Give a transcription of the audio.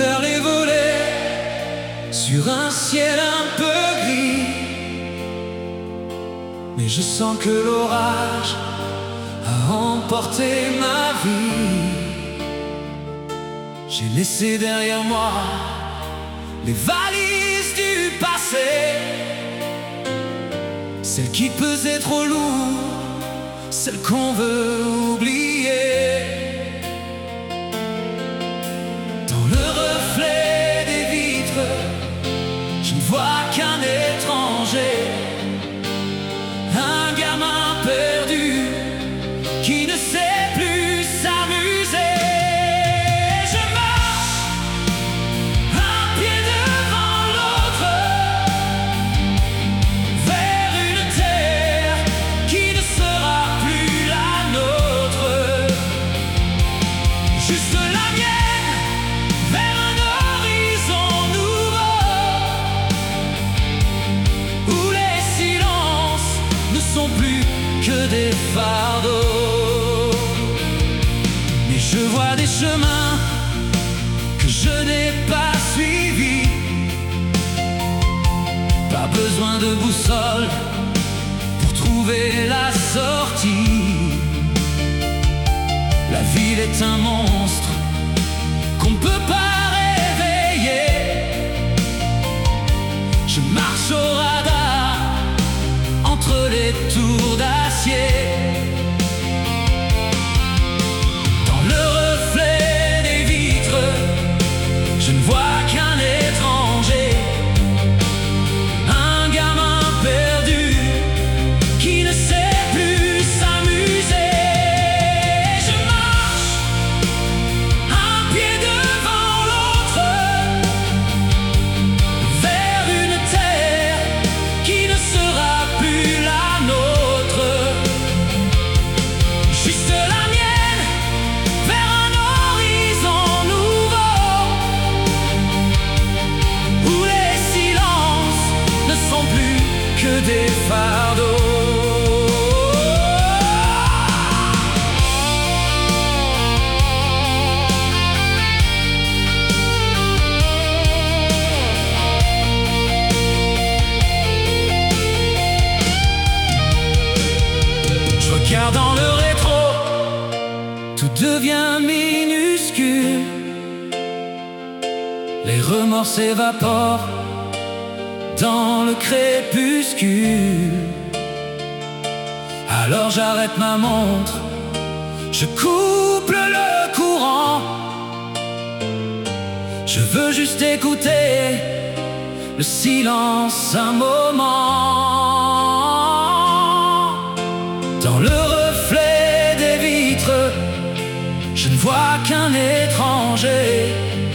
vers les volets sur un ciel un peu gris. Mais je sens que l'orage a emporté ma vie. J'ai laissé derrière moi les valises du passé, celles qui pesaient trop lourd, celles qu'on veut oublier. Dans le reflet des vitres, je ne vois qu'un étranger, un gamin perdu qui ne sait plus s'amuser. Je marche un pied devant l'autre vers une terre qui ne sera plus la nôtre, juste la mienne, vers un horizon nouveau où les silences ne sont plus que des fardeaux. Mais je vois des chemins que je n'ai pas suivis. Pas besoin de boussole pour trouver la sortie. La ville est un monstre qu'on ne peut pas réveiller. Je marche au radar entre les tours d'acier. Dans le reflet des vitres, je ne vois qu'un étranger, un gamin perdu qui ne sait plus s'amuser. Je marche un pied devant l'autre vers une terre qui ne sera plus la nôtre, juste la mienne, vers un horizon nouveau où les silences ne sont plus que des fardeaux. Je regarde dans le rétro, tout devient minuscule. Les remords s'évaporent dans le crépuscule. Alors j'arrête ma montre, je couple le courant. Je veux juste écouter le silence un moment. Dans le reflet des vitres, je ne vois qu'un étranger,